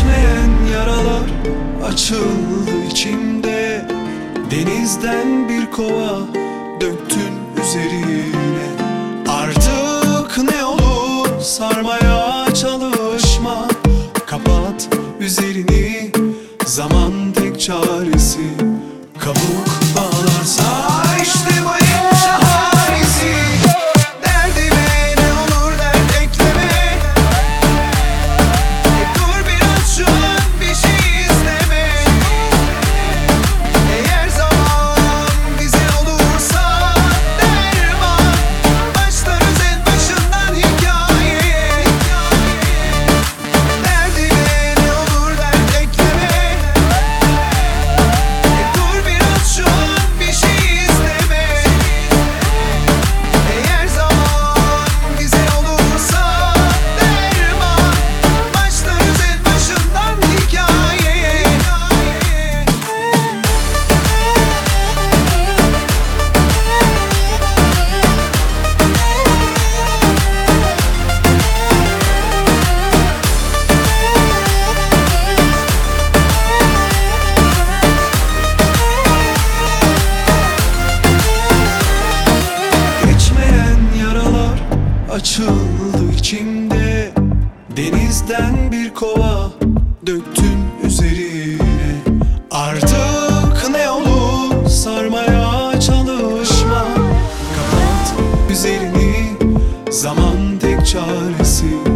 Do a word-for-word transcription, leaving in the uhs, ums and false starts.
Geçmeyen yaralar açıldı içimde. Denizden bir kova döktün üzerine. Artık ne olur sarmaya çalışma. Kapat üzerini, zaman tek çaresi. Kabuk bağlarsa işte bu en şahanesi. Derdime ne olur dert ekleme. E dur biraz şu an bir şey isteme. Eğer zaman güzel olursa derman, başlarız en başından hikayeye. Derdime ne olur dert ekleme. E dur biraz şu an bir şey isteme. Eğer zaman güzel olursa derman, başlarız en başından hikayeye. Geçmeyen yaralar açıldı içimde. Denizden bir kova döktün üzerine. Artık ne olur sarmaya çalışma. Kapat üzerini, zaman tek çaresi.